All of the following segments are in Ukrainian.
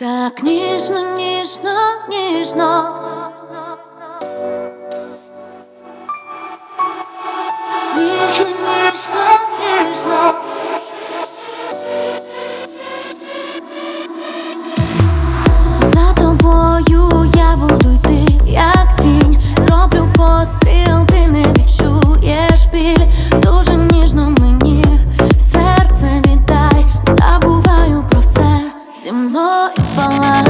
Так ніжно, ніжно, ніжно. Ніжно, ніжно, ніжно. За тобою я буду йти, як тінь. Зроблю постріл, ти не відчуєш біль. Дуже ніжно мені серце віддай. Забуваю про все, зі мною палай.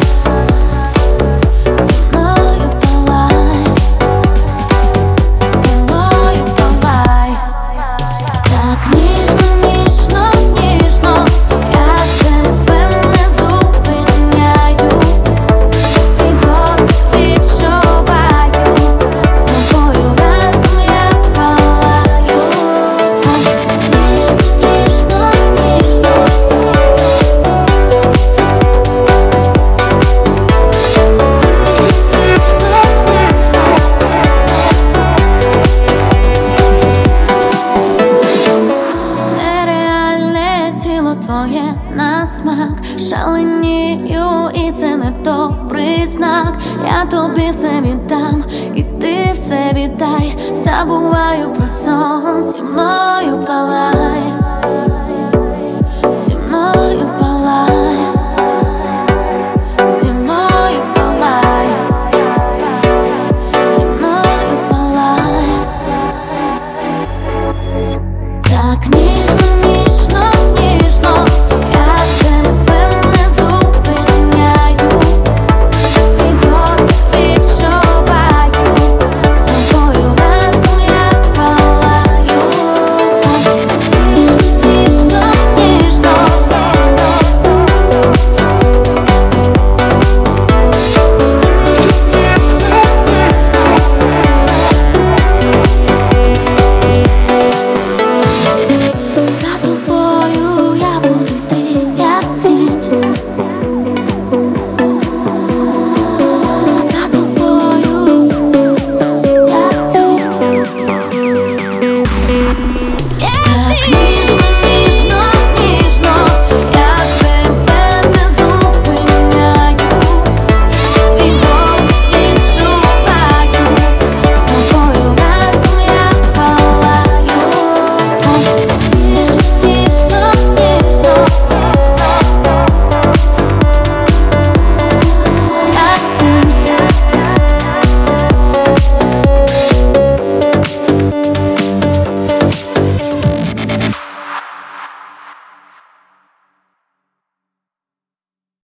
Твоє на смак, шаленію, і це не добрий знак. Я тобі все віддам, і ти все віддай. Забуваю про сон, зі мною палай, зі мною палай.